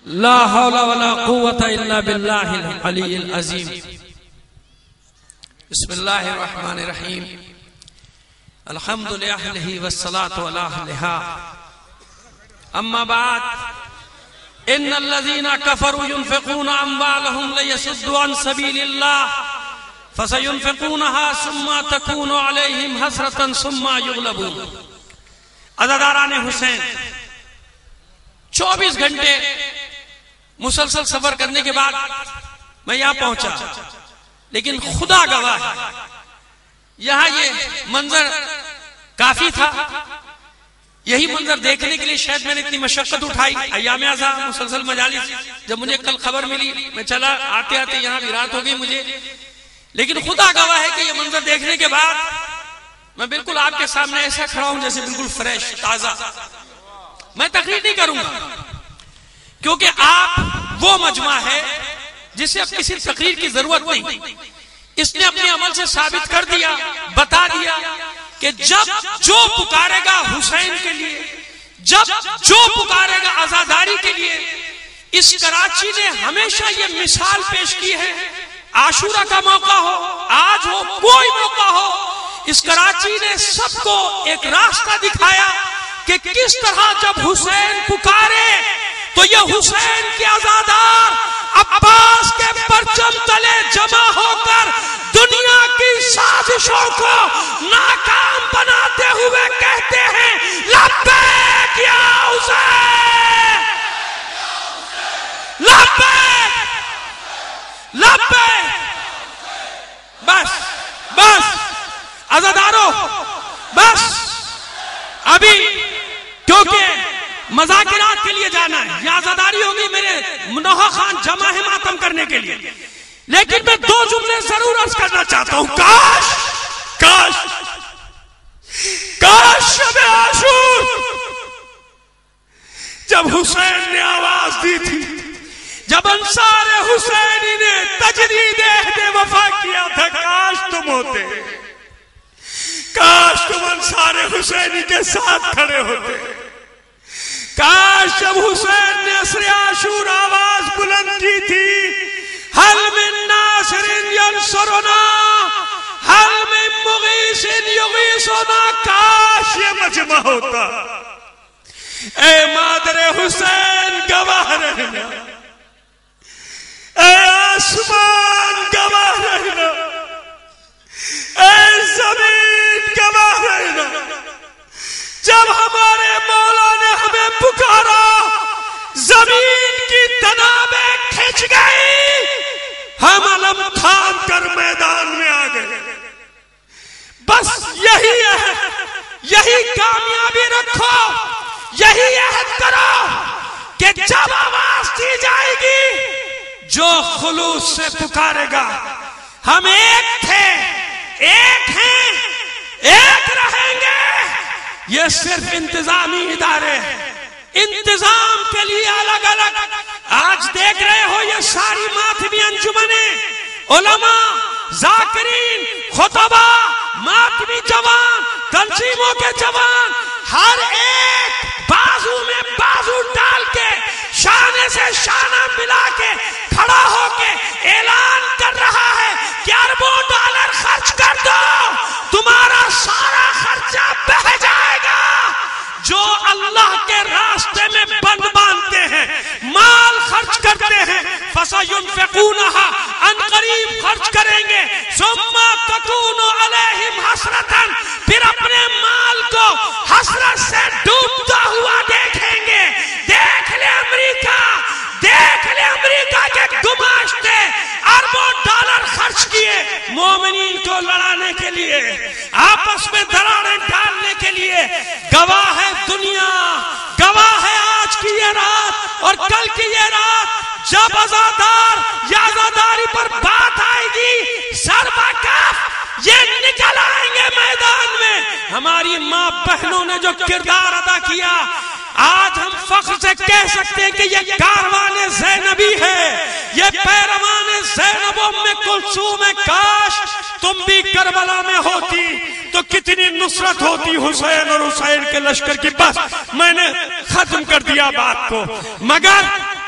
لا حول ولا قوة الا باللہ العلی العظیم. بسم اللہ الرحمن الرحیم. الحمد للہ والصلاة علی اہلہا. اما بعد ان الذین کفروا ينفقون اموالهم ليصدوا عن سبیل اللہ فسينفقونها ثم تكون عليهم حسرة ثم يغلبون. عزاداران حسین 24 گھنٹے مسلسل سفر کرنے کے بعد میں یہاں پہنچا، لیکن خدا گواہ ہے یہاں یہ منظر کافی تھا. یہی منظر دیکھنے کے لیے شاید میں نے اتنی مشقت اٹھائی. ایام ازاں مسلسل مجالس، جب مجھے کل خبر ملی میں چلا، آتے آتے یہاں بھی رات ہو گئی مجھے. لیکن خدا گواہ ہے کہ یہ منظر دیکھنے کے بعد میں بالکل آپ کے سامنے ایسا کھڑا ہوں جیسے بالکل فریش تازہ. میں تقریر نہیں کروں گا کیونکہ آپ وہ مجمع ہے جسے اب کسی تقریر کی ضرورت نہیں. اس نے اپنے عمل سے ثابت کر دیا، بتا دیا کہ جب جو پکارے گا حسین کے لیے، جب جو پکارے گا آزاداری کے لیے. اس کراچی نے ہمیشہ یہ مثال پیش کی ہے. عاشورہ کا موقع ہو، آج ہو، کوئی موقع ہو، اس کراچی نے سب کو ایک راستہ دکھایا کہ کس طرح جب حسین پکارے تو یہ حسین کے عزادار عباس کے پرچم تلے جمع ہو کر دنیا کی سازشوں کو ناکام بناتے ہوئے کہتے ہیں لبیک یا حسین، لبیک لبیک. بس بس عزاداروں، بس ابھی کیونکہ مذاکرات کے لیے جانا ہے، یہ عزاداری ہوگی میرے منوہ خان جمع ہے ماتم کرنے کے لیے. لیکن میں 2 جملے ضرور عرض کرنا چاہتا ہوں. کاش کاش کاش شب عاشور جب حسین نے آواز دی تھی، جب انصار حسینی نے تجدید عہد وفا کیا تھا، کاش تم ہوتے، کاش تم انصار حسینی کے ساتھ کھڑے ہوتے. کاش جب حسین نے عصر عاشور آواز بلند کی تھی، حل من ناصر ینصرنا، حل من مغیث یغیثنا، کاش یہ مجمع ہوتا. اے مادر حسین گواہ رہنا، اے آسمان گواہ رہنا، اے زمین گواہ رہنا. جب ہمارے مولا نے ہمیں پکارا، زمین کی تنابیں کھچ گئی، ہم علم تھام کر میدان میں آ گئے. بس یہی ہے، یہی کامیابی رکھو، یہی عہد کرو کہ جب آواز دی جائے گی جو خلوص سے پکارے گا. ہم ایک تھے، ایک ہیں، ایک رہیں گے. یہ صرف انتظامی ادارے ہیں، انتظام کے لیے الگ الگ. آج دیکھ رہے ہو یہ ساری ماتمی انجمنیں، علماء، ذاکرین، خطبہ، ماتمی جوان، تنظیموں کے جوان، ہر ایک بازو میں بازو ڈال کے، شانے سے شانہ ملا کے کھڑا ہو کے اعلان کر رہا ہے کہ اربوں ڈالر خرچ کر دو، تمہارا سارا خرچہ بہہ جائے گا. جو اللہ کے راستے میں بند باندھتے ہیں، مال خرچ کرتے ہیں، فَسَيُنْفِقُونَهَا، ان قریب خرچ کریں گے، ثُمَّ تَكُونُ عَلَيْهِمْ حَسْرَةً، پھر اپنے مال کو حسرت سے ڈوبتا ہوا دیکھیں گے. دیکھ لے امریکہ، دیکھ لے امریکہ کے گماشتے اربوں ڈالر خرچ کیے مومنین کو لڑانے کے لیے، آپس میں دراڑیں ڈالنے کے لیے. گواہ ہے دنیا، گواہ ہے آج کی یہ رات اور کل کی یہ رات. جب عزادار یا عزاداری پر بات آئے گی، سر بکف یہ نکل آئیں گے میدان میں. ہماری ماں بہنوں نے جو کردار ادا کیا، آج ہم فخر سے کہہ سکتے ہیں کہ یہ کاروان زینبی ہے، یہ پیروان زینب ام کلثوم ہے. کاش تم بھی کربلا میں ہوتی تو کتنی نصرت ہوتی حسین اور حسین کے لشکر کی. بس میں نے ختم کر دیا بات کو، مگر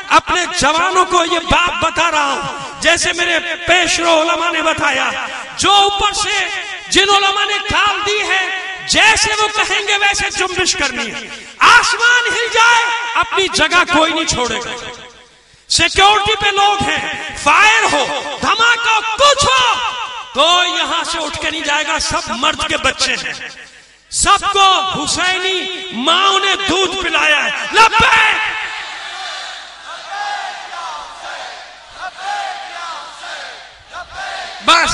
اپنے جوانوں کو یہ بات بتا رہا ہوں جیسے میرے پیشرو علماء نے بتایا، جو اوپر سے جن علماء نے کال دی ہے جیسے وہ کہیں گے ویسے جنبش کرنی ہے، آسمان ہل جائے اپنی جگہ کوئی نہیں چھوڑے گا، سیکیورٹی پہ لوگ ہیں، فائر ہو دھماکہ کچھ ہو کوئی یہاں سے اٹھ کے نہیں جائے گا، سب مرد کے بچے ہیں، سب کو حسینی ماں نے دودھ پلایا ہے، لبیک بس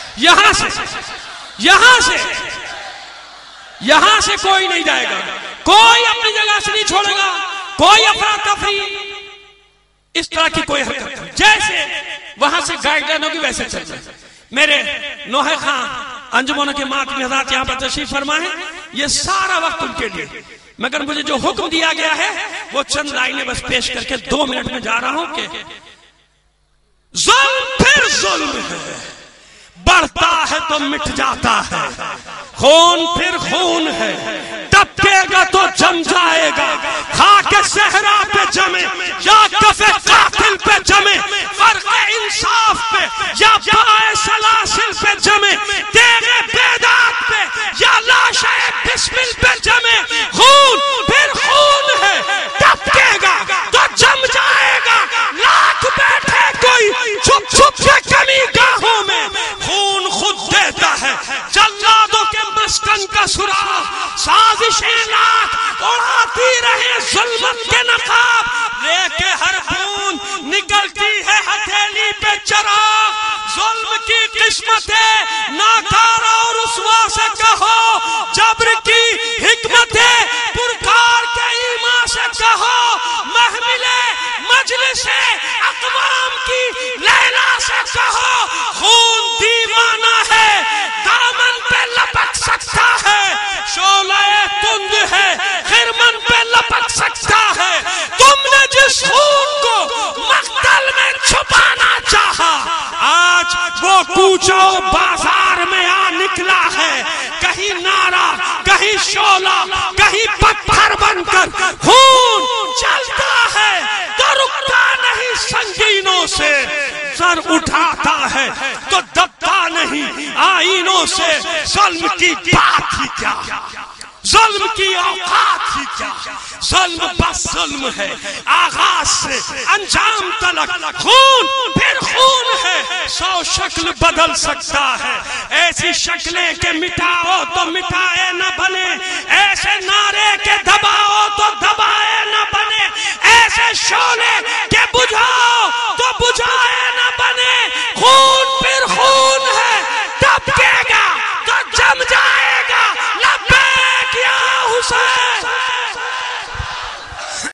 یہاں سے کوئی نہیں جائے گا، کوئی اپنی جگہ سے نہیں چھوڑے گا، کوئی افراتفری اس طرح کی کوئی حرکت نہیں، جیسے وہاں سے گائیڈ لائن ہوگی ویسے چل جائے۔ میرے نوحہ خان انجمنوں کے ماتمی حضرات یہاں پر تشریف فرما ہے، یہ سارا وقت ان کے لیے، مگر مجھے جو حکم دیا گیا ہے وہ چند لائنیں بس پیش کر کے 2 منٹ میں جا رہا ہوں کہ ظلم پھر ظلم ہے، بڑھتا ہے تو مٹ جاتا ہے، خون پھر خون ہے، ٹپکے گا تو جم جائے گا، خاک صحرا پہ جمے یا کف قاتل پہ جمے، فرق انصاف پہ یا پائے سلاسل پہ جمے، تیغ بیداد پہ یا لاش بسمل پہ جمے، خون پھر خون ہے، ٹپکے گا تو جم جائے گا، لاکھ بیٹھے کوئی چھپ چھپ کے کمی گاہوں میں، خون خود دیتا ہے، جلادوں کے مسکن کا سراغ، سازشیں لاکھ اڑاتی رہے ظلمت کے نقاب، لے کے ہر بوند نکلتی ہے ہتھیلی پہ چراغ، ظلم کی قسمت ہے ناکارہ اور رسوا سے کہو، جبر کی حکمت ہے پرکار کے ایمان سے کہو، محمل مجلس اقوام کی لیلا سے کہو، خون دیوانہ ہے دامن پہ لپک سکتا ہے، شعلہ تند ہے خرمن پہ لپک سکتا ہے، تم نے جس خون کو مقتل میں چھپانا چاہا آج وہ کوچو بازار میں آ نکلا ہے، کہیں نعرہ کہیں شعلہ کہیں پتھر بن کر خون چلتا ہے تو رکتا نہیں، سنگینوں سے سر اٹھاتا ہے تو دبتا نہیں، آئینوں سے ظلم کی بات ہی کیا، ظلم کی اوقات ہی کیا، ظلم بس ظلم ہے آغاز سے انجام تلک، خون پھر خون ہے، 100 شکل بدل سکتا ہے، ایسی شکلیں کہ مٹاؤ تو مٹائے نہ بنے، ایسے نعرے کے دباؤ تو دبائے نہ بنے، ایسے شعلے کے بجھاؤ تو بجھائے نہ بنے، خون پھر خون ہے، ٹپکے گا تو جم جائے گا، لبیک یا حسین۔